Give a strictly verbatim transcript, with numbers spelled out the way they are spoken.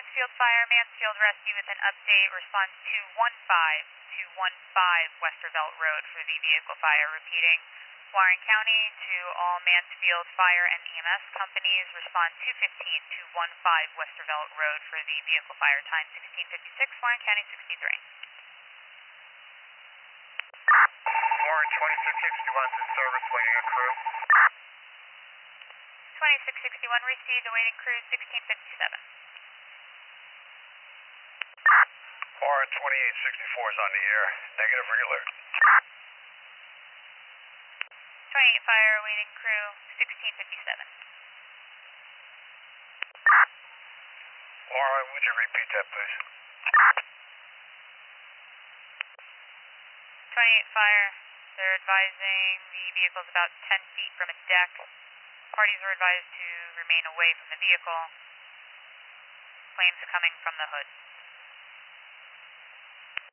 Mansfield Fire, Mansfield Rescue with an update. Response two one five, two one five Westervelt Road for the vehicle fire. Repeating, Warren County to all Mansfield Fire and E M S companies. Response two fifteen, two one five Westervelt Road for the vehicle fire. Time sixteen fifty-six, Warren County sixty-three. Warren twenty-six sixty-one's in service, waiting a crew. twenty-six sixty-one received, awaiting crew sixteen fifty-seven. Warren twenty-eight sixty-four is on the air. Negative realert. twenty-eight Fire, awaiting crew sixteen fifty-seven. Warren, would you repeat that, please? twenty-eight Fire, they're advising the vehicle's about ten feet from a deck. Parties are advised to remain away from the vehicle. Flames are coming from the hood.